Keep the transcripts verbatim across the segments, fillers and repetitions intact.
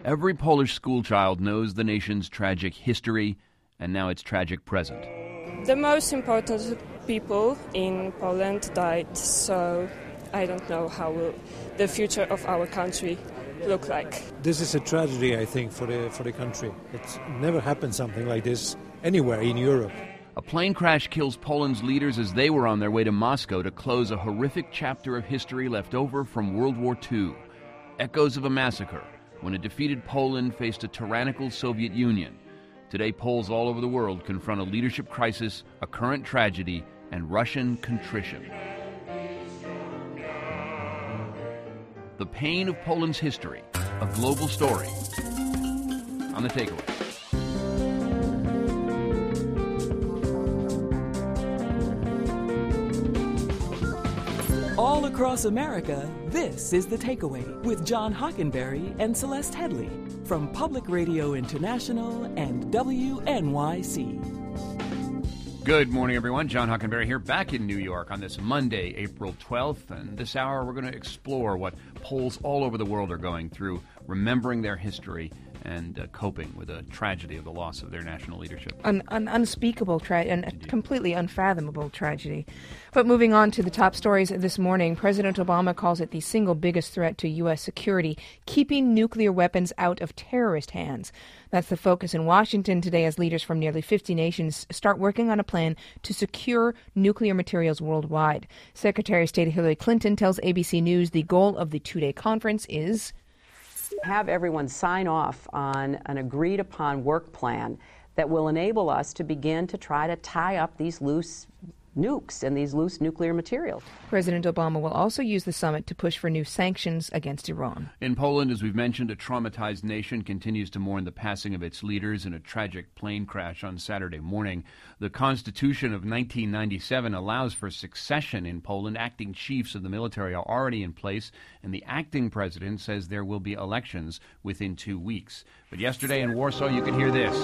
Every Polish schoolchild knows the nation's tragic history and now its tragic present. The most important people in Poland died, so I don't know how will the future of our country look like. This is a tragedy, I think, for the for the country. It's never happened something like this anywhere in Europe. A plane crash kills Poland's leaders as they were on their way to Moscow to close a horrific chapter of history left over from World War Two. Echoes of a massacre when a defeated Poland faced a tyrannical Soviet Union. Today, Poles all over the world confront a leadership crisis, a current tragedy, and Russian contrition. The pain of Poland's history, a global story. On The Takeaway. All across America, this is The Takeaway with John Hockenberry and Celeste Headley from Public Radio International and W N Y C. Good morning, everyone. John Hockenberry here, back in New York on this Monday, April twelfth. And this hour, we're going to explore what Poles all over the world are going through, remembering their history and uh, coping with the tragedy of the loss of their national leadership. An, an unspeakable tragedy, and a completely unfathomable tragedy. But moving on to the top stories this morning, President Obama calls it the single biggest threat to U S security, keeping nuclear weapons out of terrorist hands. That's the focus in Washington today as leaders from nearly fifty nations start working on a plan to secure nuclear materials worldwide. Secretary of State Hillary Clinton tells A B C News the goal of the two-day conference is have everyone sign off on an agreed-upon work plan that will enable us to begin to try to tie up these loose nukes and these loose nuclear materials. President Obama will also use the summit to push for new sanctions against Iran. In Poland, as we've mentioned, a traumatized nation continues to mourn the passing of its leaders in a tragic plane crash on Saturday morning. The Constitution of nineteen ninety-seven allows for succession in Poland. Acting chiefs of the military are already in place, and the acting president says there will be elections within two weeks. But yesterday in Warsaw, you could hear this.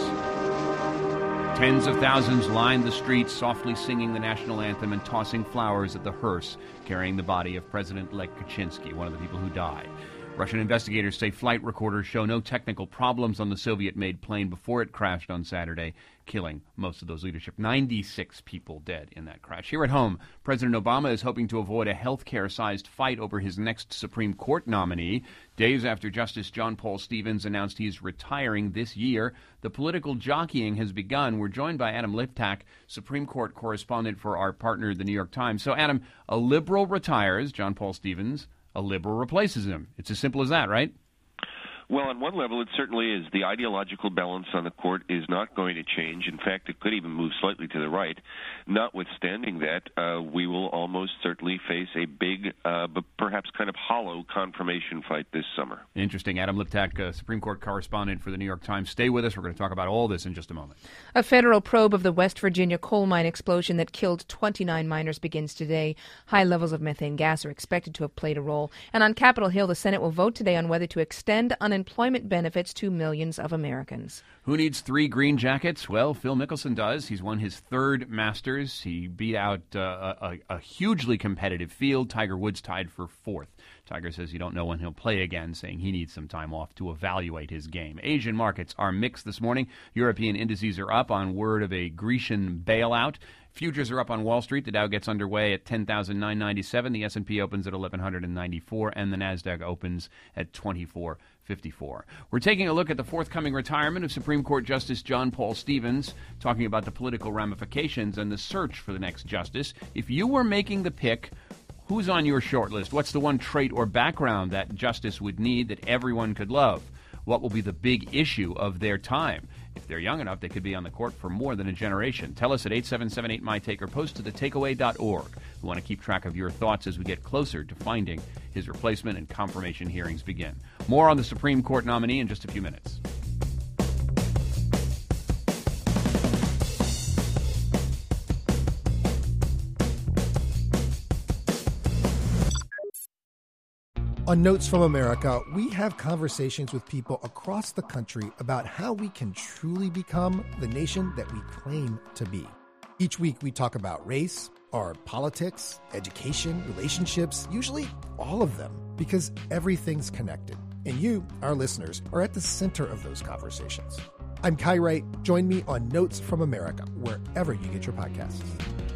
Tens of thousands lined the streets, softly singing the national anthem and tossing flowers at the hearse carrying the body of President Lech Kaczynski, one of the people who died. Russian investigators say flight recorders show no technical problems on the Soviet-made plane before it crashed on Saturday, killing most of those leadership. ninety-six people dead in that crash. Here at home, President Obama is hoping to avoid a healthcare-sized fight over his next Supreme Court nominee. Days after Justice John Paul Stevens announced he's retiring this year, the political jockeying has begun. We're joined by Adam Liptak, Supreme Court correspondent for our partner, The New York Times. So, Adam, a liberal retires, John Paul Stevens. A liberal replaces him. It's as simple as that, right? Well, on one level, it certainly is. The ideological balance on the court is not going to change. In fact, it could even move slightly to the right. Notwithstanding that, uh, we will almost certainly face a big, uh, but perhaps kind of hollow confirmation fight this summer. Interesting. Adam Liptak, uh, Supreme Court correspondent for The New York Times. Stay with us. We're going to talk about all this in just a moment. A federal probe of the West Virginia coal mine explosion that killed twenty-nine miners begins today. High levels of methane gas are expected to have played a role. And on Capitol Hill, the Senate will vote today on whether to extend unemployment employment benefits to millions of Americans. Who needs three green jackets? Well, Phil Mickelson does. He's won his third Masters. He beat out uh, a, a hugely competitive field. Tiger Woods tied for fourth. Tiger says you don't know when he'll play again, saying he needs some time off to evaluate his game. Asian markets are mixed this morning. European indices are up on word of a Grecian bailout. Futures are up on Wall Street. The Dow gets underway at ten thousand nine hundred ninety-seven. The S and P opens at eleven ninety-four, and the Nasdaq opens at twenty-four fifty-four. We're taking a look at the forthcoming retirement of Supreme Court Justice John Paul Stevens, talking about the political ramifications and the search for the next justice. If you were making the pick, who's on your short list? What's the one trait or background that justice would need that everyone could love? What will be the big issue of their time? If they're young enough, they could be on the court for more than a generation. Tell us at eight seven seven eight, M Y TAKE or post to the takeaway dot org. We want to keep track of your thoughts as we get closer to finding his replacement and confirmation hearings begin. More on the Supreme Court nominee in just a few minutes. On Notes from America, we have conversations with people across the country about how we can truly become the nation that we claim to be. Each week we talk about race, our politics, education, relationships, usually all of them, because everything's connected. And you, our listeners, are at the center of those conversations. I'm Kai Wright. Join me on Notes from America, wherever you get your podcasts.